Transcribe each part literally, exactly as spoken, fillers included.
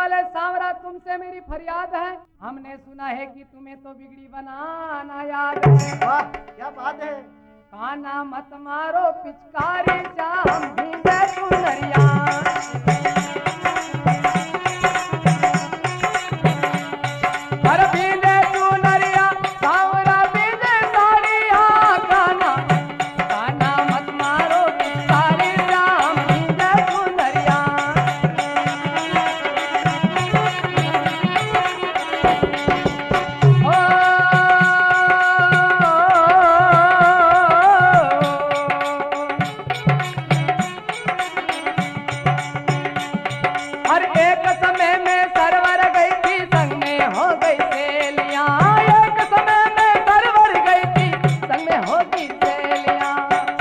वाले सांवरा, तुमसे मेरी फरियाद है। हमने सुना है कि तुम्हें तो बिगड़ी बनाना याद है। वाह क्या बात है। काना मत मारो पिचकारी जाम भीगे चुनरिया। अरे भीगे चुनरिया सांवरा भीगे साड़िया। काना काना मत मारो पिचकारी जाम भीगे चुनरिया। हर एक समय में सरवर गई थी, संग में हो गई सहेलियां। एक समय में सरवर गई थी, संग में हो गई सहेलियां।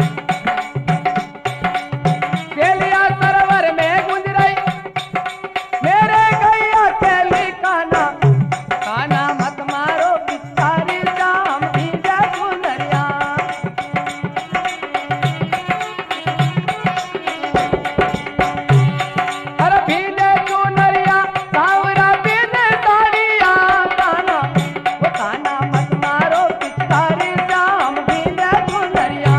सहेलियां सरवर में गुंज रही, मेरे गैया अकेली। काना काना मत मारो पिचकारी जाम भीगे चुनरिया। अरे भीगे चुनरिया सांवरा भीगे साड़िया। काना वो काना मत मारो पिचकारी जाम भीगे चुनरिया।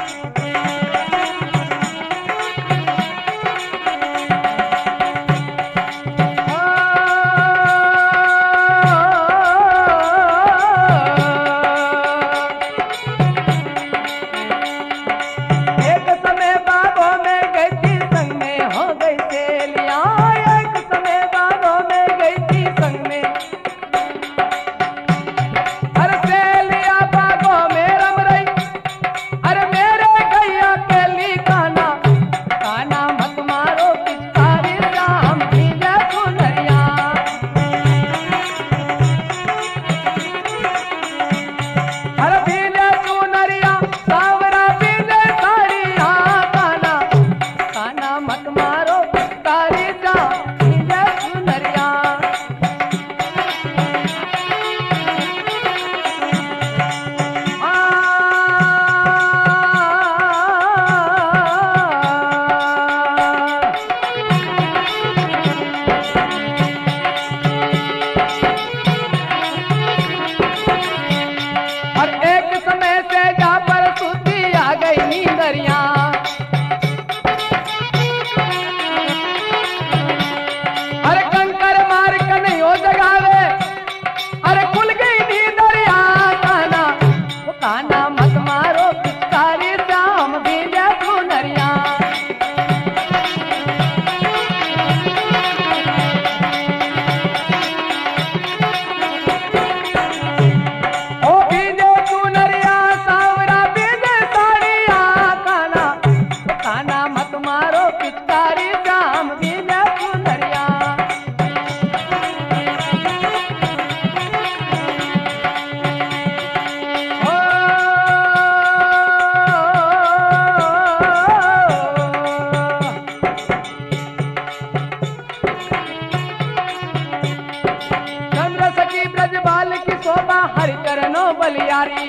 एक समय बागों में गई थी, संग में हो गई सहेलियां। एक समय बागों में गई थी, संग में। अरे सहेलियां बागों में रम रही, अरे मेरे गैया अकेली। काना काना मत मारो पिचकारी जाम भीगे चुनरिया। अरे भीगे चुनरिया सांवरा भीगे साड़िया। काना काना मत मारो पिचकारी जाम भीगे चुनरिया। और एक समय से जा पर सुधी आ गई नींदरिया। अरे कंकर मार कन्हैयो जगावे, अरे खुल गई नींदरिया। काना वो काना मत मारो पिचकारी जाम भीगे चुनरिया। ओ भीगे चुनरिया सांवरा भीगे साड़िया। काना वो काना मत मारो पिचकारी जाम भीगे चुनरिया। ओ चंद्र सखी ब्रजबाल की शोभा हरि चरणों बलियारी।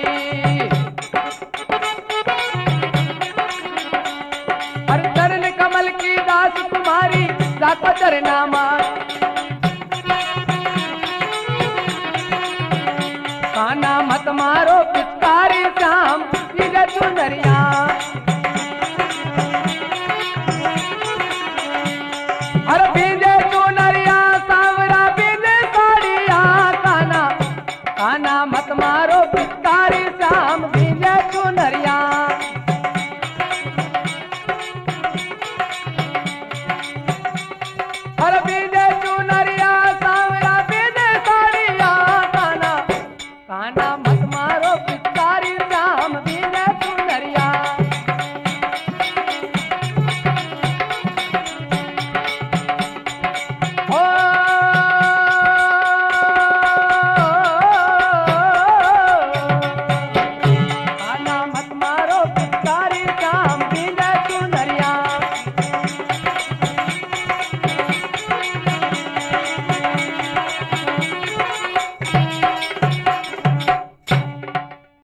हर चरण कमल की दास तुम्हारी, जाको चरनामा।